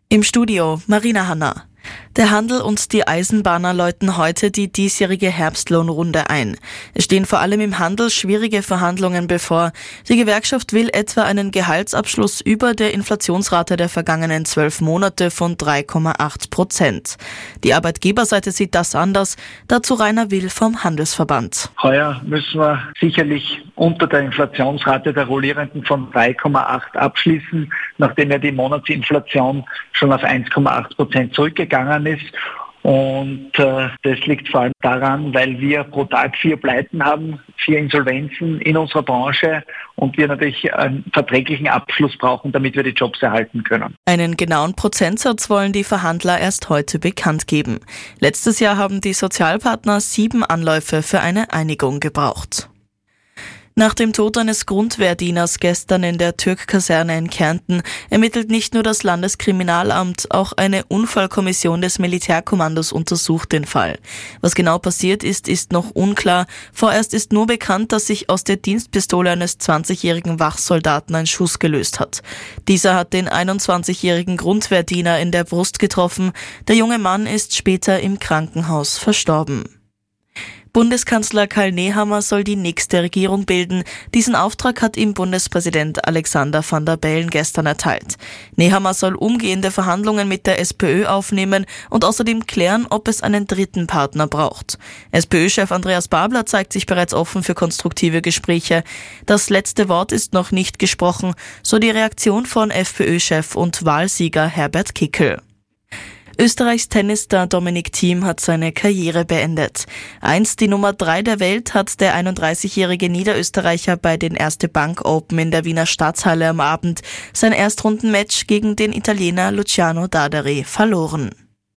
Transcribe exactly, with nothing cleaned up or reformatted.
Im Studio Marina Hanna. Der Handel und die Eisenbahner läuten heute die diesjährige Herbstlohnrunde ein. Es stehen vor allem im Handel schwierige Verhandlungen bevor. Die Gewerkschaft will etwa einen Gehaltsabschluss über der Inflationsrate der vergangenen zwölf Monate von drei Komma acht Prozent. Die Arbeitgeberseite sieht das anders. Dazu Rainer Will vom Handelsverband. Heuer müssen wir sicherlich unter der Inflationsrate der Rollierenden von drei Komma acht abschließen, nachdem ja die Monatsinflation schon auf eins Komma acht Prozent zurückgegangen ist. Und äh, das liegt vor allem daran, weil wir pro Tag vier Pleiten haben, vier Insolvenzen in unserer Branche und wir natürlich einen verträglichen Abschluss brauchen, damit wir die Jobs erhalten können. Einen genauen Prozentsatz wollen die Verhandler erst heute bekannt geben. Letztes Jahr haben die Sozialpartner sieben Anläufe für eine Einigung gebraucht. Nach dem Tod eines Grundwehrdieners gestern in der Türk-Kaserne in Kärnten ermittelt nicht nur das Landeskriminalamt, auch eine Unfallkommission des Militärkommandos untersucht den Fall. Was genau passiert ist, ist noch unklar. Vorerst ist nur bekannt, dass sich aus der Dienstpistole eines zwanzigjährigen Wachsoldaten ein Schuss gelöst hat. Dieser hat den einundzwanzigjährigen Grundwehrdiener in der Brust getroffen. Der junge Mann ist später im Krankenhaus verstorben. Bundeskanzler Karl Nehammer soll die nächste Regierung bilden. Diesen Auftrag hat ihm Bundespräsident Alexander Van der Bellen gestern erteilt. Nehammer soll umgehende Verhandlungen mit der SPÖ aufnehmen und außerdem klären, ob es einen dritten Partner braucht. SPÖ-Chef Andreas Babler zeigt sich bereits offen für konstruktive Gespräche. Das letzte Wort ist noch nicht gesprochen, so die Reaktion von FPÖ-Chef und Wahlsieger Herbert Kickl. Österreichs Tennisstar Dominic Thiem hat seine Karriere beendet. Einst die Nummer drei der Welt hat der einunddreißigjährige Niederösterreicher bei den Erste Bank Open in der Wiener Stadthalle am Abend sein Erstrundenmatch gegen den Italiener Luciano Daderi verloren.